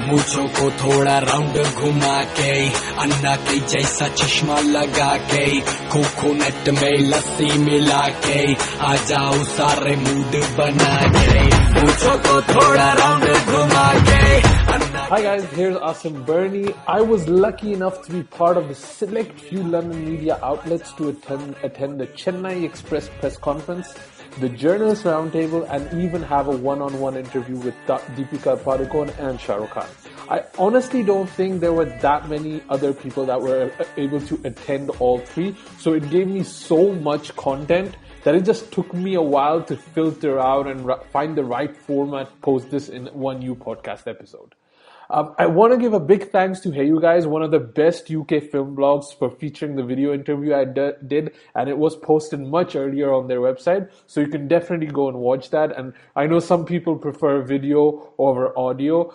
मूछों को थोड़ा राउंड घुमा के अन्ना के जैसा चश्मा लगा के कोकोनट में लस्सी मिला के आ जाओ सारे मूड बना के मूछों को थोड़ा राउंड घुमा के. Hi guys, here's Asim Bernie. I was lucky enough to be part of the select few London media outlets to attend the Chennai Express press conference, the journalist roundtable, and even have a one-on-one interview with Deepika Padukone and Shah Rukh Khan. I honestly don't think there were that many other people that were able to attend all three, so it gave me so much content that it just took me a while to filter out and find the right format to post this in one new podcast episode. I want to give a big thanks to Hey You Guys, one of the best UK film blogs, for featuring the video interview I did, and it was posted much earlier on their website, so you can definitely go and watch that. And I know some people prefer video over audio,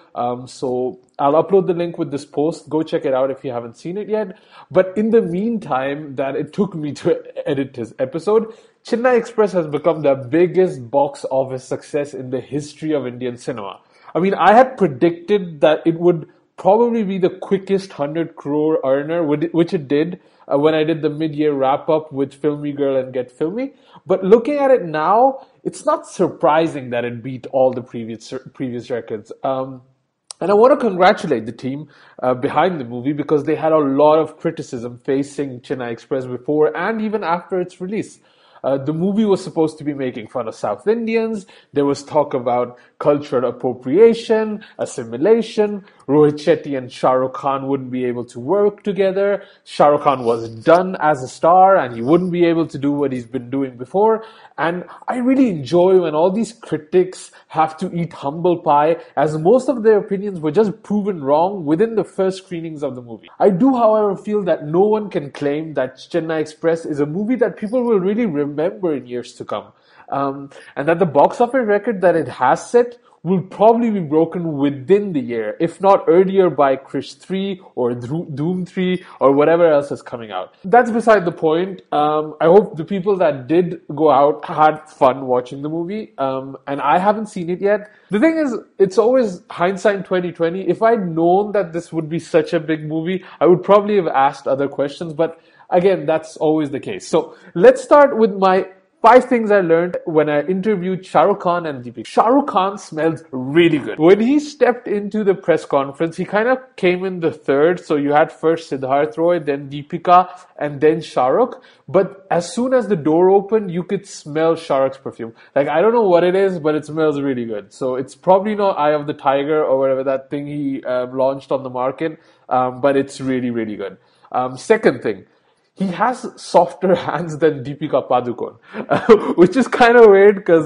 so I'll upload the link with this post. Go check it out if you haven't seen it yet. But in the meantime that it took me to edit this episode, Chennai Express has become the biggest box office success in the history of Indian cinema. I mean, I had predicted that it would probably be the quickest 100 crore earner, which it did when I did the mid-year wrap-up with Filmy Girl and Get Filmy. But looking at it now, it's not surprising that it beat all the previous records. And I want to congratulate the team behind the movie, because they had a lot of criticism facing Chennai Express before and even after its release. The movie was supposed to be making fun of South Indians. There was talk about cultural appropriation, assimilation. Rohit Shetty and Shah Rukh Khan wouldn't be able to work together. Shah Rukh Khan was done as a star and he wouldn't be able to do what he's been doing before. And I really enjoy when all these critics have to eat humble pie, as most of their opinions were just proven wrong within the first screenings of the movie. I do, however, feel that no one can claim that Chennai Express is a movie that people will really remember in years to come. And that the box office record that it has set will probably be broken within the year, if not earlier by Krish 3 or Doom 3 or whatever else is coming out. That's beside the point. I hope the people that did go out had fun watching the movie. And I haven't seen it yet. The thing is, it's always hindsight 2020. If I'd known that this would be such a big movie, I would probably have asked other questions. But again, that's always the case. So let's start with my 5 things I learned when I interviewed Shah Rukh Khan and Deepika. Shah Rukh Khan smells really good. When he stepped into the press conference, he kind of came in the third. So you had first Siddharth Roy, then Deepika, and then Shah Rukh. But as soon as the door opened, you could smell Shah Rukh's perfume. Like, I don't know what it is, but it smells really good. So it's probably not Eye of the Tiger or whatever that thing he launched on the market. But it's really, really good. Second thing. He has softer hands than Deepika Padukone, which is kind of weird because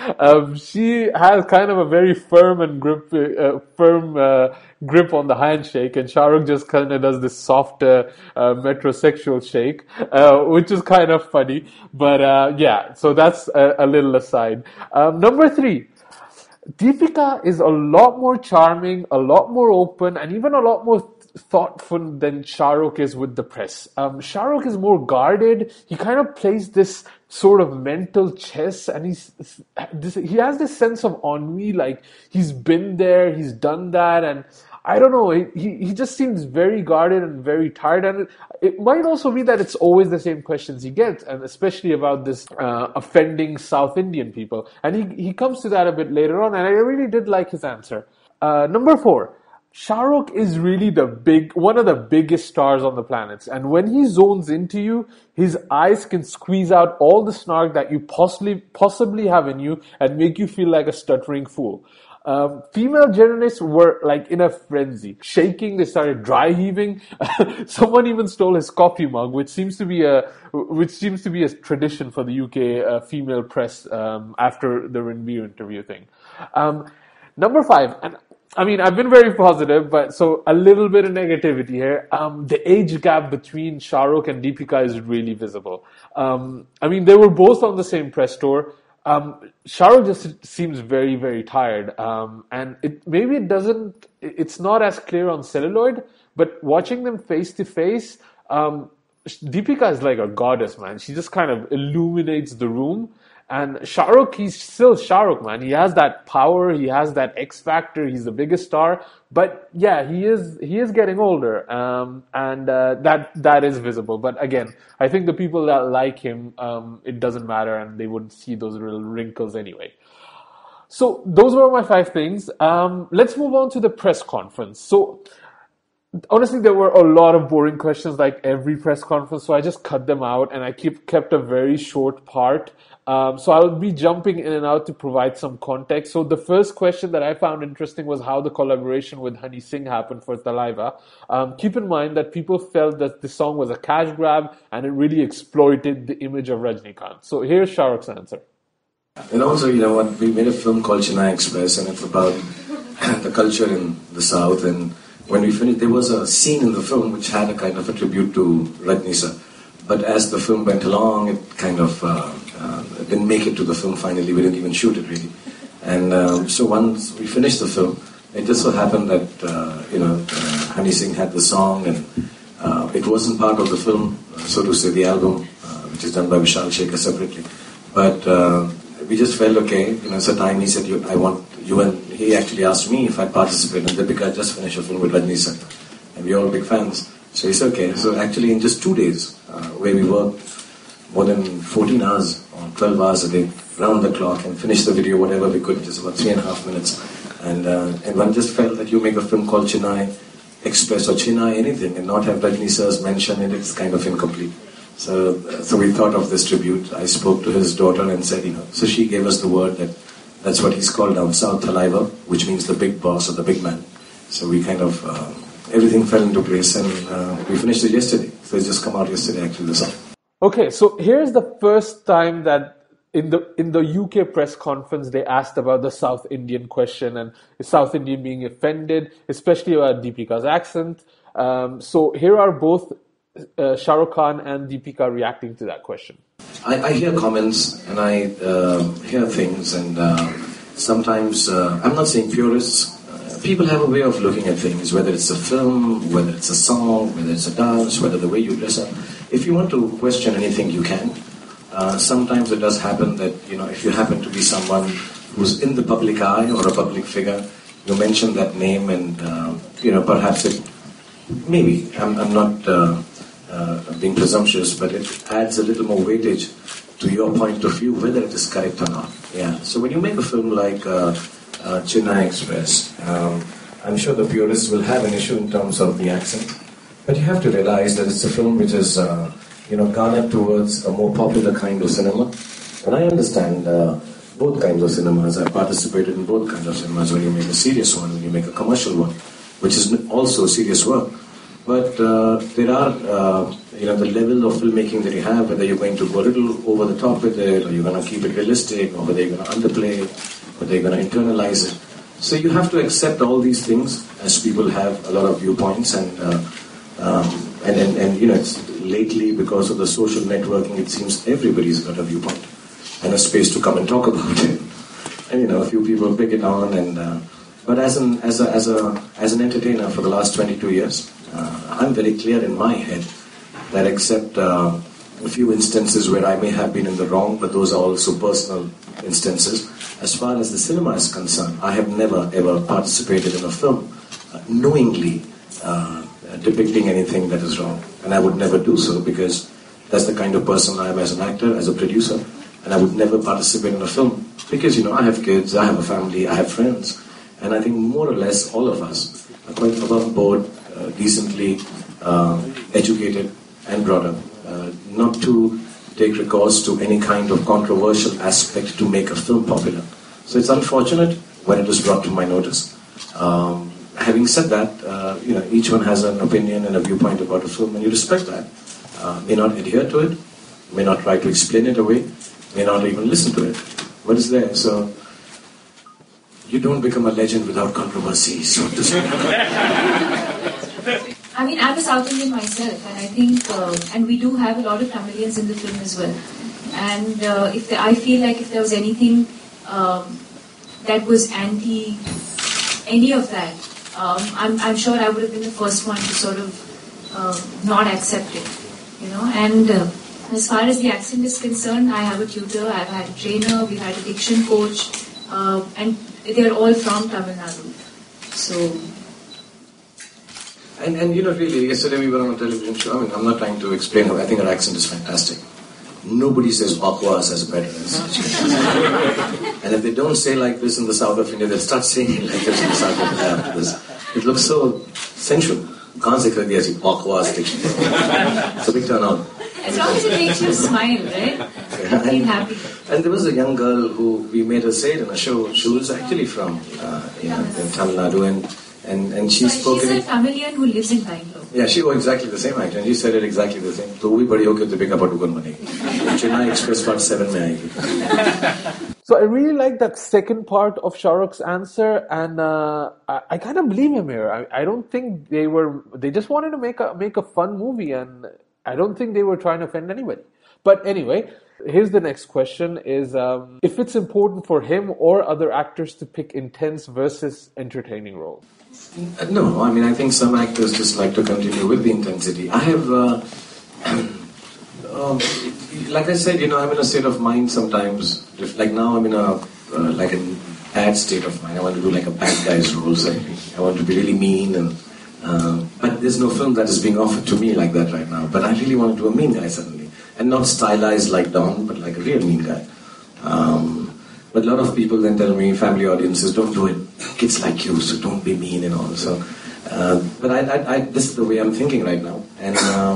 she has kind of a very firm grip on the handshake, and Shah Rukh just kind of does this soft metrosexual shake, which is kind of funny. But yeah, so that's a little aside. Number 3. Deepika is a lot more charming, a lot more open, and even a lot more thoughtful than Shah Rukh is with the press. Shah Rukh is more guarded. He kind of plays this sort of mental chess, and he has this sense of ennui, like he's been there, he's done that, and I don't know, he just seems very guarded and very tired, and it might also be that it's always the same questions he gets, and especially about this offending South Indian people. And he comes to that a bit later on, and I really did like his answer. Number 4. Shah Rukh is really one of the biggest stars on the planet. And when he zones into you, his eyes can squeeze out all the snark that you possibly have in you and make you feel like a stuttering fool. Female journalists were like in a frenzy, shaking. They started dry heaving. Someone even stole his coffee mug, which seems to be a tradition for the UK female press after the Ranveer interview thing. Number 5, and I mean, I've been very positive, but so a little bit of negativity here. The age gap between Shah Rukh and Deepika is really visible. I mean, they were both on the same press tour. Shah Rukh just seems very, very tired. And it's not as clear on celluloid, but watching them face to face, Deepika is like a goddess, man. She just kind of illuminates the room. And Shah Rukh, he's still Shah Rukh, man. He has that power, he has that X factor, he's the biggest star. But yeah, he is getting older, and that is visible. But again, I think the people that like him, it doesn't matter, and they wouldn't see those little wrinkles anyway. So those were my 5 things. Let's move on to the press conference. So honestly, there were a lot of boring questions like every press conference, so I just cut them out and I kept a very short part. So I'll be jumping in and out to provide some context. So the first question that I found interesting was how the collaboration with Honey Singh happened for Talaiva. Keep in mind that people felt that the song was a cash grab and it really exploited the image of Rajnikant. So here's Shah Rukh's answer. And also, you know what, we made a film called Chennai Express, and it's about the culture in the South. And when we finished, there was a scene in the film which had a kind of a tribute to Rajni sir. But as the film went along, it kind of didn't make it to the film finally. We didn't even shoot it really. And so once we finished the film, it just so happened that, Honey Singh had the song, and it wasn't part of the film, so to say, the album, which is done by Vishal Shekhar separately. But we just felt okay. It's a time he said, I want you, and he actually asked me if I'd participate. And Deepika just finished a film with Rajni sir, and we're all big fans. So he said, okay. So actually in just 2 days, where we worked more than 14 hours or 12 hours a day, round the clock, and finished the video, whatever we could, just about 3.5 minutes. And one just felt that you make a film called Chennai Express or Chennai anything and not have Rajni sir's mention in it, it's kind of incomplete. So we thought of this tribute. I spoke to his daughter and said, so she gave us the word that that's what he's called down south, Talaiva, which means the big boss or the big man. So we kind of, everything fell into place, and we finished it yesterday. So it's just come out yesterday, actually, the song. Okay, so here's the first time that in the UK press conference they asked about the South Indian question and the South Indian being offended, especially about Deepika's accent. So here are both Shah Rukh Khan and Deepika reacting to that question. I hear comments and I hear things, and sometimes, I'm not saying purists, people have a way of looking at things, whether it's a film, whether it's a song, whether it's a dance, whether the way you dress up. If you want to question anything, you can. Sometimes it does happen that, if you happen to be someone who's in the public eye or a public figure, you mention that name and, perhaps it, maybe, I'm not being presumptuous, but it adds a little more weightage to your point of view, whether it is correct or not. Yeah. So when you make a film like Chennai Express, I'm sure the purists will have an issue in terms of the accent, but you have to realize that it's a film which is, garnered towards a more popular kind of cinema. And I understand both kinds of cinemas. I've participated in both kinds of cinemas. When you make a serious one, when you make a commercial one, which is also serious work. But there are, the level of filmmaking that you have, whether you're going to go a little over the top with it, or you're going to keep it realistic, or whether you're going to underplay it, whether you're going to internalize it. So you have to accept all these things, as people have a lot of viewpoints, and it's lately, because of the social networking, it seems everybody's got a viewpoint and a space to come and talk about it. And a few people pick it on, and but as an entertainer for the last 22 years, I'm very clear in my head that except a few instances where I may have been in the wrong, but those are also personal instances. As far as the cinema is concerned, I have never ever participated in a film knowingly depicting anything that is wrong. And I would never do so, because that's the kind of person I am as an actor, as a producer, and I would never participate in a film because, I have kids, I have a family, I have friends, and I think more or less all of us are quite above board, decently educated and brought up, not to take recourse to any kind of controversial aspect to make a film popular. So it's unfortunate when it is brought to my notice. Having said that, each one has an opinion and a viewpoint about a film, and you respect that. May not adhere to it, may not try to explain it away, may not even listen to it, but it's there. So you don't become a legend without controversy, so to say. I mean, I'm a South Indian myself, and I think, and we do have a lot of Tamilians in the film as well. And I feel like if there was anything that was anti any of that, I'm sure I would have been the first one to sort of not accept it, And as far as the accent is concerned, I have a tutor, I've had a trainer, we've had a diction coach, and they're all from Tamil Nadu. So. And really, yesterday we were on a television show. I mean, I'm not trying to explain how I think her accent is fantastic. Nobody says Akwas as better as and if they don't say like this in the south of India, they'll start saying it like this in the south of India. It looks so sensual. Can't say Akwas. It's a big turn on. As long as it makes you smile, right? Yeah, Feel happy. And there was a young girl who we made her say it in a show. She was actually from in Tamil Nadu, and she spoke. She's a Tamilian who lives in Bangalore. Yeah, she was exactly the same accent. She said it exactly the same. तो भी बड़ी होके तो pick up दुकान बनेगी. Chennai Express Part 7 में आएगी. So I really like that second part of Shah Rukh's answer, and I kind of believe him here. I don't think they just wanted to make a fun movie, and I don't think they were trying to offend anybody. But anyway, here's the next question: is if it's important for him or other actors to pick intense versus entertaining roles? No, I mean I think some actors just like to continue with the intensity. I have, like I said, I'm in a state of mind sometimes. Like now, I'm in a like a bad state of mind. I want to do like a bad guy's role. So I want to be really mean, and but there's no film that is being offered to me like that right now. But I really want to do a mean guy suddenly, and not stylized like Don, but like a real mean guy. But a lot of people then tell me, family audiences, don't do it. Kids like you, so don't be mean and all. So, but this is the way I'm thinking right now. And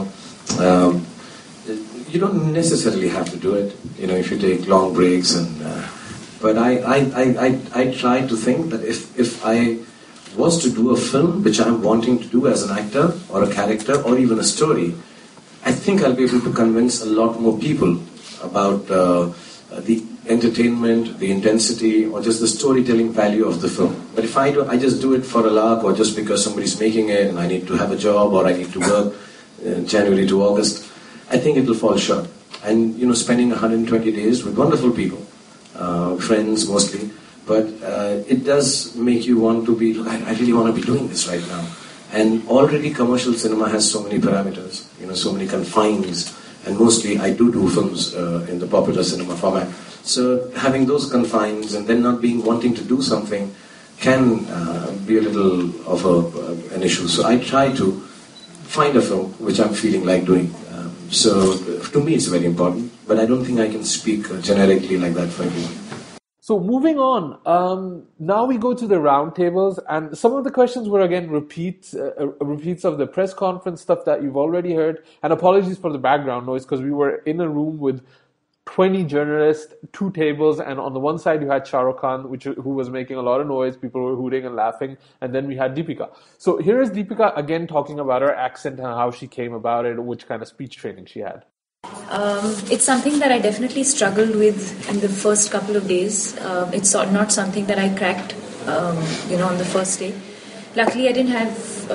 you don't necessarily have to do it. If you take long breaks and. But I try to think that if I was to do a film which I'm wanting to do as an actor or a character or even a story, I think I'll be able to convince a lot more people about the entertainment, the intensity, or just the storytelling value of the film. But if I just do it for a lark, or just because somebody's making it and I need to have a job or I need to work January to August, I think it will fall short. And spending 120 days with wonderful people, friends mostly, but it does make you want to be, I really want to be doing this right now. And already commercial cinema has so many parameters, so many confines, and mostly I do films in the popular cinema format. So having those confines and then not wanting to do something can be a little of an issue. So I try to find a film which I'm feeling like doing. So to me it's very important, but I don't think I can speak generically like that for everyone. So moving on, now we go to the roundtables, and some of the questions were again repeats of the press conference stuff that you've already heard. And apologies for the background noise because we were in a room with 20 journalists, 2 tables, and on the one side you had Shah Rukh Khan, who was making a lot of noise. People were hooting and laughing, and then we had Deepika. So here is Deepika again talking about her accent and how she came about it, which kind of speech training she had. It's something that I definitely struggled with in the first couple of days. It's not something that I cracked, on the first day. Luckily, I didn't have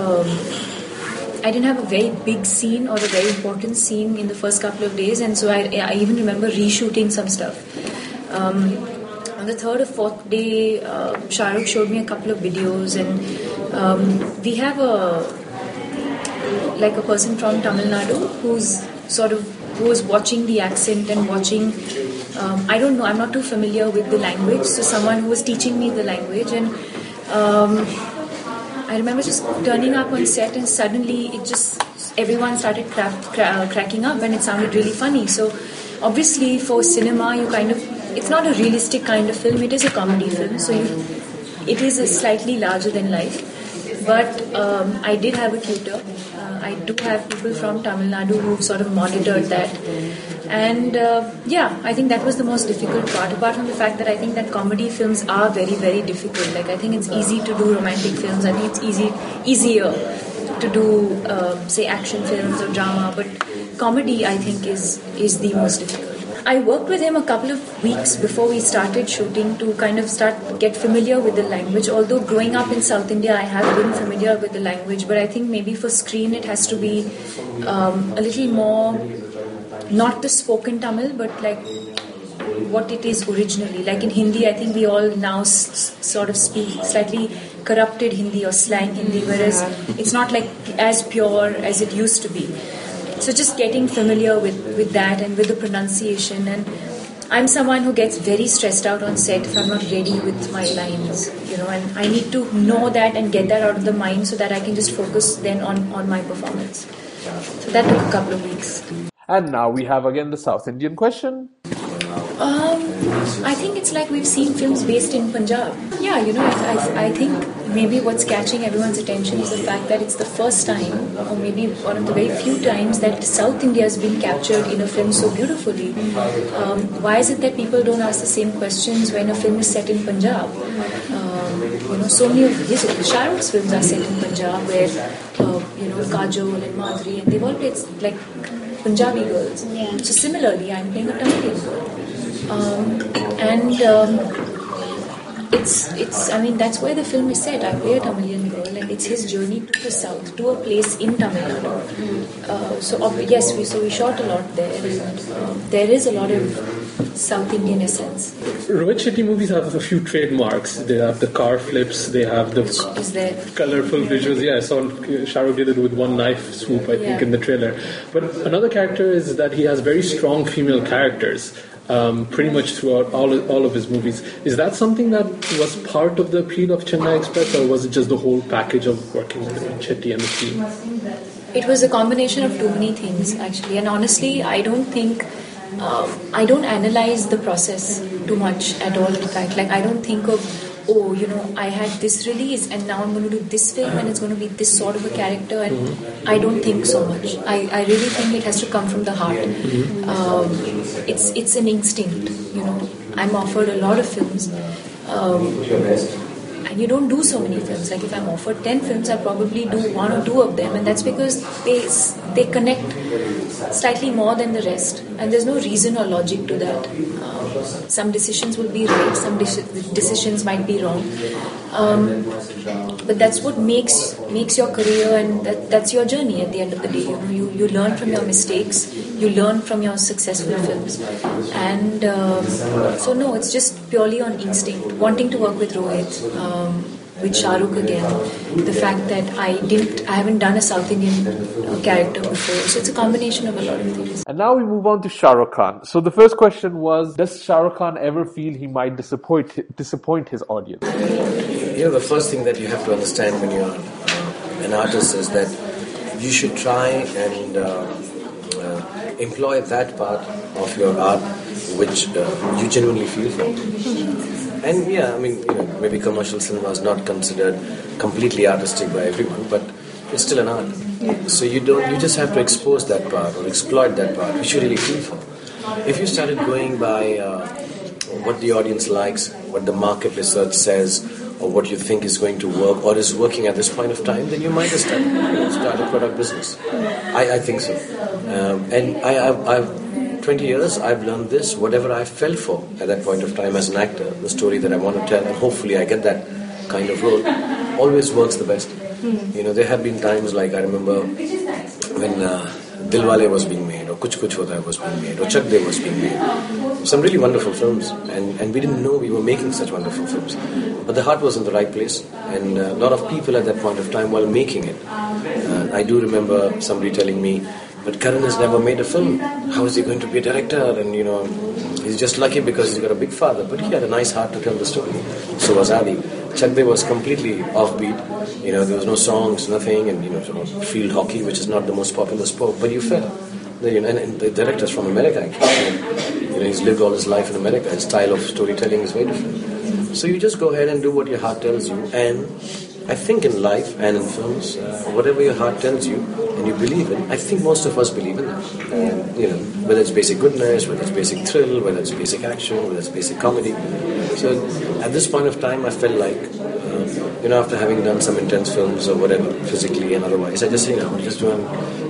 a very big scene or a very important scene in the first couple of days, and so I even remember reshooting some stuff. On the third or fourth day, Shah Rukh showed me a couple of videos, and we have a person from Tamil Nadu who was watching the accent and watching, I don't know, I'm not too familiar with the language, so someone who was teaching me the language, and I remember just turning up on set and suddenly everyone started cracking up and it sounded really funny. So obviously for cinema, it's not a realistic kind of film, it is a comedy film, so it is a slightly larger than life. But I did have a tutor. I do have people from Tamil Nadu who sort of monitored that. And I think that was the most difficult part, apart from the fact that I think that comedy films are very, very difficult. Like, I think it's easy to do romantic films. I think it's easier to do, say, action films or drama. But comedy, I think, is the most difficult. I worked with him a couple of weeks before we started shooting to kind of get familiar with the language. Although growing up in South India, I have been familiar with the language, but I think maybe for screen it has to be a little more, not the spoken Tamil, but like what it is originally. Like in Hindi, I think we all now sort of speak slightly corrupted Hindi or slang Hindi, whereas it's not like as pure as it used to be. So just getting familiar with that and with the pronunciation. And I'm someone who gets very stressed out on set if I'm not ready with my lines, and I need to know that and get that out of the mind so that I can just focus then on my performance. So that took a couple of weeks. And now we have again the South Indian question. I think it's like we've seen films based in Punjab. Yeah, I think maybe what's catching everyone's attention is the fact that it's the first time, or maybe one of the very few times, that South India has been captured in a film so beautifully. Why is it that people don't ask the same questions when a film is set in Punjab? So many of Shah Rukh's films are set in Punjab, where Kajol and Madhuri, and they've all played like Punjabi girls. Yeah. So similarly, I'm playing a Tamilian girl. That's where the film is set. I play a Tamilian girl, and it's his journey to the south, to a place in Tamil Nadu. We shot a lot there, and there is a lot of South Indian essence. Rohit Shetty movies have a few trademarks. They have the car flips, they have the colorful visuals. Yeah, I saw Shah Rukh did it with one knife swoop, I think, in the trailer. But another character is that he has very strong female characters. Pretty much throughout all of his movies. Is that something that was part of the appeal of Chennai Express, or was it just the whole package of working with Shetty and the team? It was a combination of too many things, actually. And honestly, I don't think... I don't analyze the process too much at all. In fact, I don't think of, I had this release and now I'm going to do this film and it's going to be this sort of a character, and I don't think so much. I really think it has to come from the heart. It's an instinct, I'm offered a lot of films. And you don't do so many films. Like if I'm offered 10 films, I'll probably do 1 or 2 of them, and that's because they connect slightly more than the rest, and there's no reason or logic to that. Some decisions will be right, some decisions might be wrong, but that's what makes your career, and that's your journey at the end of the day. You learn from your mistakes, you learn from your successful films, and so no, it's just purely on instinct. Wanting to work with Rohit, with Shah Rukh again, the fact that I haven't done a South Indian character before, so it's a combination of a lot of things. And now we move on to Shah Rukh Khan. So the first question was, does Shah Rukh Khan ever feel he might disappoint his audience? The first thing that you have to understand when you're an artist is that you should try and employ that part of your art which you genuinely feel for. And maybe commercial cinema is not considered completely artistic by everyone, but it's still an art. So you just have to expose that part or exploit that part which you really feel for. If you started going by what the audience likes, what the market research says, or what you think is going to work or is working at this point of time, then you might just start a product business. I think so. And I've 20 years, I've learned this. Whatever I felt for at that point of time as an actor, the story that I want to tell, and hopefully I get that kind of role, always works the best. There have been times like I remember when Dilwale was being made, or Kuch Kuch Hota Hai was being made, or Chak De was being made. Some really wonderful films, and we didn't know we were making such wonderful films. But the heart was in the right place, and a lot of people at that point of time while making it. I do remember somebody telling me, but Karan has never made a film. How is he going to be a director? And he's just lucky because he's got a big father. But he had a nice heart to tell the story. So was Adi. Chak De was completely offbeat. There was no songs, nothing, and sort of field hockey, which is not the most popular sport. But you felt. And the director's from America, actually. He's lived all his life in America. His style of storytelling is very different. So you just go ahead and do what your heart tells you. And I think in life and in films, whatever your heart tells you and you believe in, I think most of us believe in that. Whether it's basic goodness, whether it's basic thrill, whether it's basic action, whether it's basic comedy. So at this point of time, I felt like, after having done some intense films or whatever, physically and otherwise, I just just doing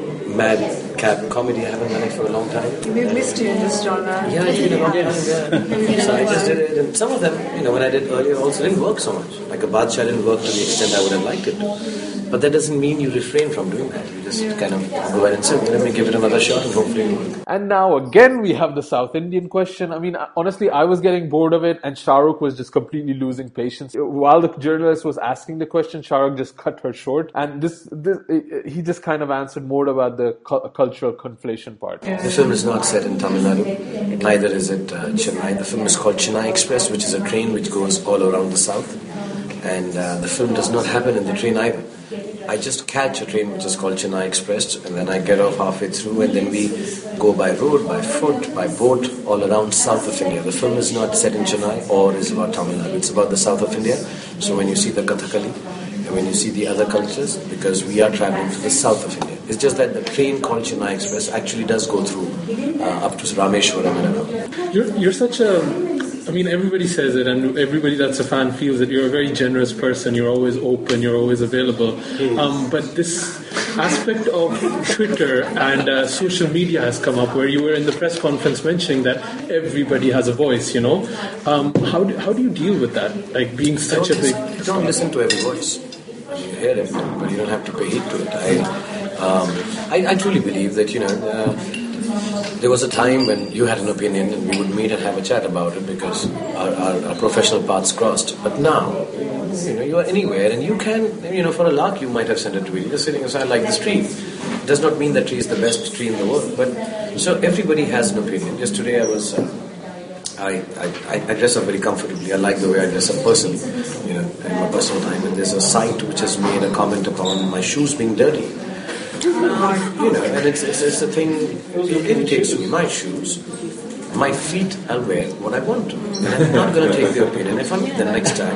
madcap comedy. I haven't done it for a long time. We've missed you in this genre. Yeah, it's been a long time. Yeah. So I just did it, and some of them, when I did earlier, also didn't work so much. Like a Badshah didn't work to the extent I would have liked it to. But that doesn't mean you refrain from doing that. You just kind of go ahead and say, let me give it another shot and hopefully it'll work. And now again we have the South Indian question. Honestly, I was getting bored of it and Shah Rukh was just completely losing patience. While the journalist was asking the question, Shah Rukh just cut her short. And he just kind of answered more about the cultural conflation part. The film is not set in Tamil Nadu, neither is it Chennai. The film is called Chennai Express, which is a train which goes all around the south. And the film does not happen in the train either. I just catch a train which is called Chennai Express, and then I get off halfway through, and then we go by road, by foot, by boat, all around south of India. The film is not set in Chennai or is about Tamil Nadu. It's about the south of India. So when you see the Kathakali, and when you see the other cultures, because we are traveling to the south of India. It's just that the train called Chennai Express actually does go through up to Rameshwaram and around. You're such a... I mean, everybody says it, and everybody that's a fan feels that you're a very generous person. You're always open, you're always available. But this aspect of Twitter and social media has come up, where you were in the press conference mentioning that everybody has a voice, you know. How do you deal with that? Like being such a big... Don't listen to every voice. You hear everything, but you don't have to pay heed to it. I truly believe that, you know... there was a time when you had an opinion and we would meet and have a chat about it because our professional paths crossed. But now, you know, you are anywhere and you can, you know, for a lark you might have sent a tweet. You're sitting aside like this tree. It does not mean that tree is the best tree in the world. But so everybody has an opinion. Just today I was, I dress up very comfortably. I like the way I dress up personally, you know, in my personal time. And there's a site which has made a comment upon my shoes being dirty. You know, and it's a thing, it irritates me. My shoes, my feet, I'll wear what I want to. And I'm not going to take the opinion. If I meet them next time,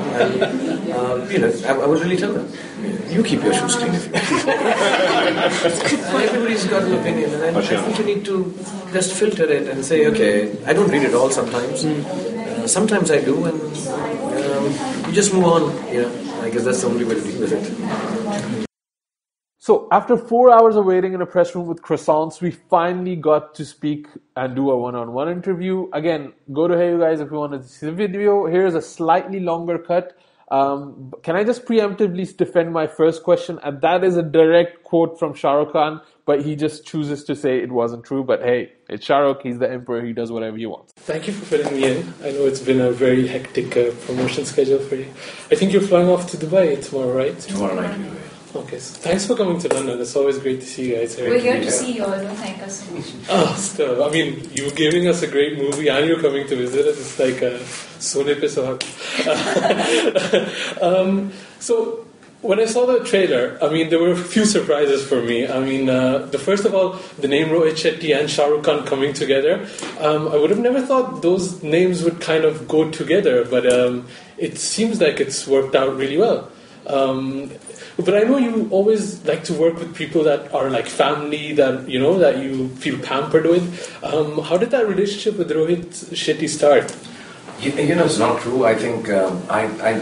I will really tell them, you keep your shoes clean if you want. Everybody's got an opinion, and I think you need to just filter it and say, okay, I don't read it all sometimes. Sometimes I do, and you just move on. You know, I guess that's the only way to deal with it. So after 4 hours of waiting in a press room with croissants, we finally got to speak and do a one-on-one interview. Again, go to Hey You Guys if you want to see the video. Here's a slightly longer cut. Can I just preemptively defend my first question? And that is a direct quote from Shah Rukh Khan, but he just chooses to say it wasn't true. But hey, it's Shah Rukh, he's the emperor, he does whatever he wants. Thank you for fitting me in. I know it's been a very hectic promotion schedule for you. I think you're flying off to Dubai tomorrow, right? Tomorrow night. Okay, so thanks for coming to London. It's always great to see you guys here. We're here to see you all. Don't thank us so much. Oh, still. I mean, you're giving us a great movie and you're coming to visit us. It's like Sone Pe Suhag. So, when I saw the trailer, I mean, there were a few surprises for me. I mean, first of all, the name Rohit Shetty and Shah Rukh Khan coming together. I would have never thought those names would kind of go together, but it seems like it's worked out really well. But I know you always like to work with people that are like family, that you know, that you feel pampered with. How did that relationship with Rohit Shetty start? You know, it's not true. I think I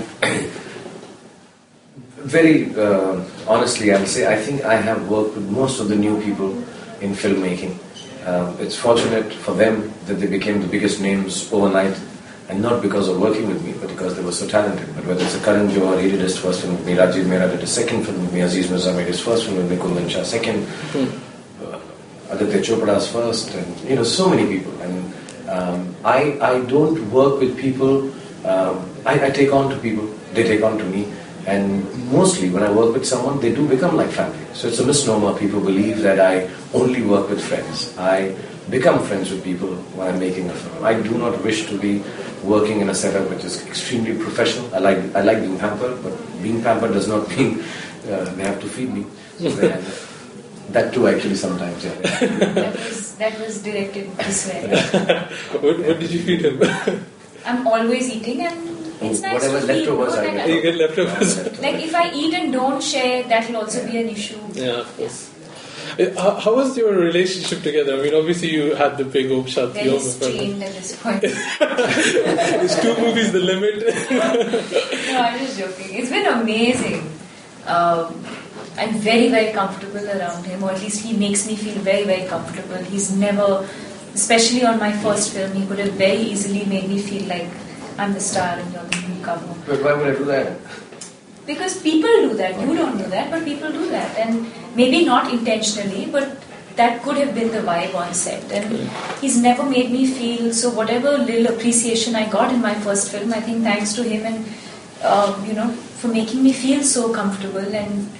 very honestly, I'll say I think I have worked with most of the new people in filmmaking. It's fortunate for them that they became the biggest names overnight. And not because of working with me, but because they were so talented. But whether it's a Karan Johar, he did his first film with me, Rajiv Mehra did his second film with me, Aziz Mirza made his first film with me, Kundan Shah second, Aditya Chopra's first, and you know, so many people. And I don't work with people, I take on to people, they take on to me. And mostly when I work with someone, they do become like family. So it's a misnomer. People believe that I only work with friends. I become friends with people when I'm making a film. I do not wish to be working in a setup which is extremely professional. I like being pampered, but being pampered does not mean they have to feed me. So that too, actually, sometimes. Yeah. that was directed this way. What did you feed him? I'm always eating, and it's nice whatever to feed. leftovers I get. You get leftovers. Like if I eat and don't share, that will also be an issue. Yeah, of course. How was your relationship together? I mean, obviously you had the big Om Shanti Very Om. strained at this point. Is 2 movies the limit? No, I'm just joking. It's been amazing. I'm very, very comfortable around him, or at least he makes me feel very, very comfortable. He's never, especially on my first film, he could have very easily made me feel like I'm the star and you're the newcomer. But why would I do that? Because people do that. You don't do that, but people do that. And maybe not intentionally, but that could have been the vibe on set. And he's never made me feel, so whatever little appreciation I got in my first film, I think thanks to him and, for making me feel so comfortable. And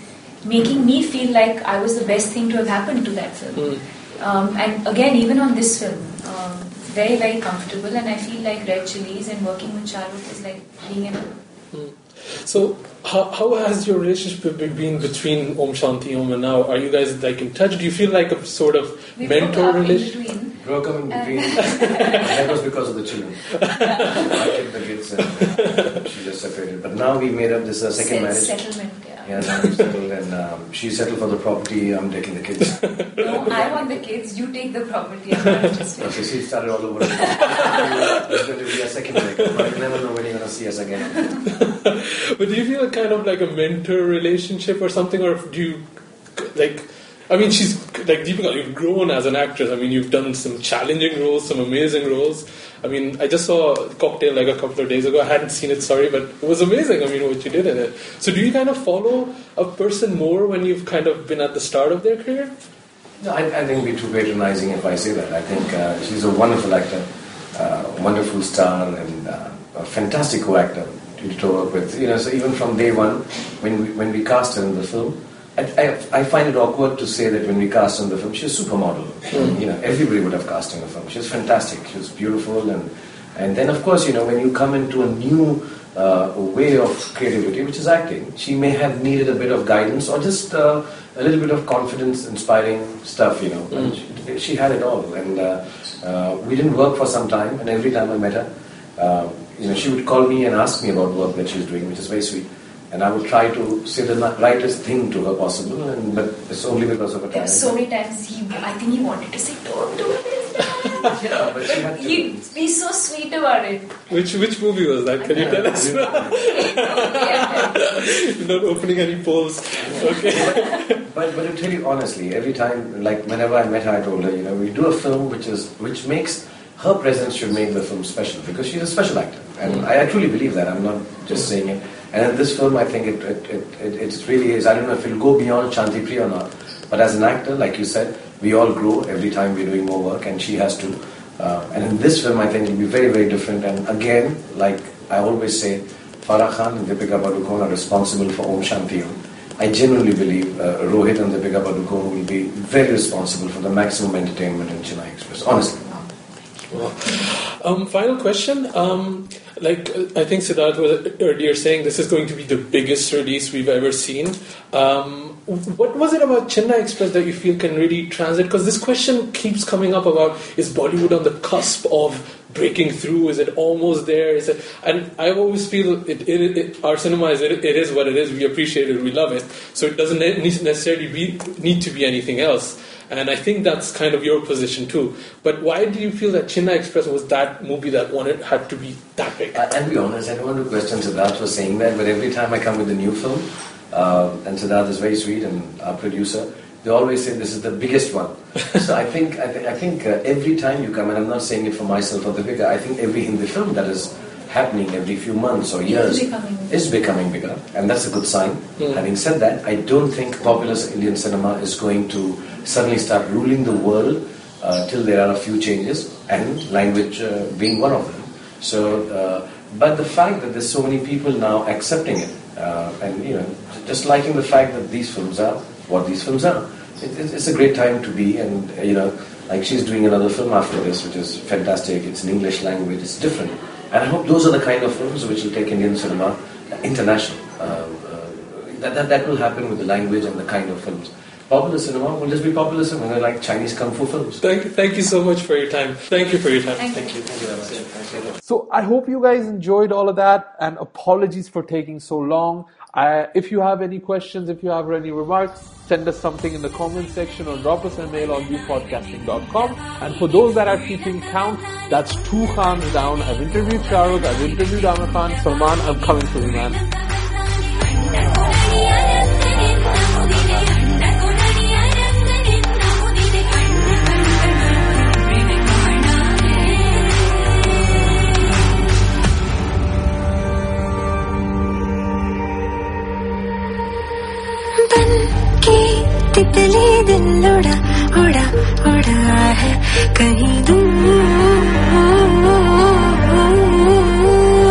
making me feel like I was the best thing to have happened to that film. And again, even on this film, very, very comfortable, and I feel like Red Chillies and working with Shahrukh is like being in a... So, how has your relationship been between Om Shanti Om and now? Are you guys like in touch? Do you feel like a sort of mentor relationship? Broke up in between. That was because of the children. I kept the kids and she just separated. But now we made up this second marriage. Settlement, Yeah, now we settled and she settled for the property, I'm taking the kids. No, I want the kids, you take the property. I'm not interested. So she started all over again. It's going to be a second breakup. But you never know when you're going to see us again. But do you feel kind of like a mentor relationship or something, or do you like? I mean, she's like Deepika. You've grown as an actress. I mean, you've done some challenging roles, some amazing roles. I mean, I just saw Cocktail like a couple of days ago. I hadn't seen it, sorry, but it was amazing. I mean, what you did in it. So, do you kind of follow a person more when you've kind of been at the start of their career? No, I think we're too patronizing if I say that. I think she's a wonderful actor, wonderful star, and a fantastic co-actor to work with. You know, so even from day one, when we cast her in the film, I find it awkward to say that when we cast her in the film, she's a supermodel. You know, everybody would have cast her in the film. She was fantastic. She was beautiful, and then of course, you know, when you come into a new way of creativity, which is acting, she may have needed a bit of guidance or just a little bit of confidence, inspiring stuff. You know, and she had it all, and we didn't work for some time. And every time I met her, you know, she would call me and ask me about work that she's doing, which is very sweet. And I would try to say the rightest thing to her possible, but it's only because of her talent. There were so many times I think he wanted to say, "Don't do this." Yeah, but she had to. He'd be so sweet about it. Which movie was that? Can you tell us? You're not opening any polls. Okay. But to tell you honestly, every time, like whenever I met her, I told her, you know, we do a film which makes her presence should make the film special because she's a special actor, and I truly believe that. I'm not just saying it. And in this film, I think it really is. I don't know if it'll go beyond Shanti Priya or not, but as an actor, like you said, we all grow every time we're doing more work, and she has to. And in this film, I think it'll be very, very different. And again, like I always say, Farah Khan and Deepika Padukone are responsible for Om Shanti Om. I genuinely believe Rohit and Deepika Padukone will be very responsible for the maximum entertainment in Chennai Express. Honestly. Final question. I think Siddharth was earlier saying this is going to be the biggest release we've ever seen. What was it about Chennai Express that you feel can really translate? Because this question keeps coming up about, is Bollywood on the cusp of breaking through? Is it almost there? And I always feel our cinema it is what it is. We appreciate it. We love it. So it doesn't necessarily need to be anything else. And I think that's kind of your position too. But why do you feel that Chennai Express was that movie that had to be that big? I'll be honest, I don't want to question Siddharth for saying that, but every time I come with a new film, and Siddharth is very sweet and our producer, they always say this is the biggest one. So I think every time you come, and I'm not saying it for myself or Deepika, I think every Hindi film that is happening every few months or years is becoming bigger, and that's a good sign. Having said that, I don't think popular Indian cinema is going to suddenly start ruling the world till there are a few changes, and language being one of them. So, but the fact that there's so many people now accepting it, and you know, just liking the fact that these films are what these films are, it's a great time to be. And you know, like she's doing another film after this, which is fantastic. It's in English language. It's different. And I hope those are the kind of films which will take Indian cinema international. That will happen with the language and the kind of films. Popular cinema will just be popular cinema, like Chinese kung fu films. Thank you so much for your time. Thank you for your time. Thank you very much. So I hope you guys enjoyed all of that, and apologies for taking so long. If you have any questions, if you have any remarks, send us something in the comment section or drop us a mail on viewpodcasting.com. And for those that are keeping count, that's 2 Khans down. I've interviewed Shahrukh, I've interviewed Amir Khan. Salman, I'm coming for you, man. तितली दिल उड़ा है कहीं दूर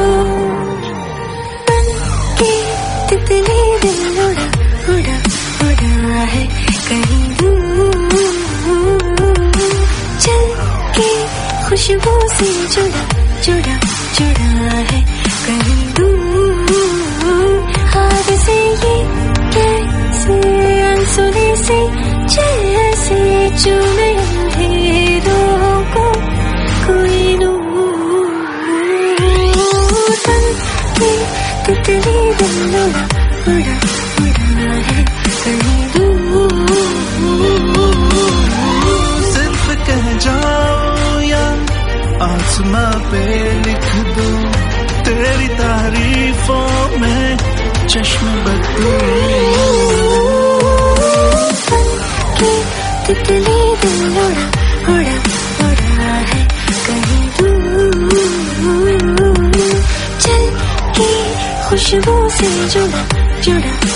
की तितली दिल उड़ा कहीं दूर, चल के खुशबू से जुड़ा जुड़ा जुड़ा है कहीं दूर, हाथ से ये कैसे अनसुने से जैसे चूमे अंधेरों को कोई नूर, बन के तितली दिल उड़ा उड़ा उड़ा है कहीं दूर, सिर्फ कह जाओ या आसमां पे लिख दूं तेरी तारीफों में चश्मे बदलूं, तितली दिल उड़ा उड़ा उड़ा है कहीं दूर, चल के खुशबू से जुड़ा जुड़ा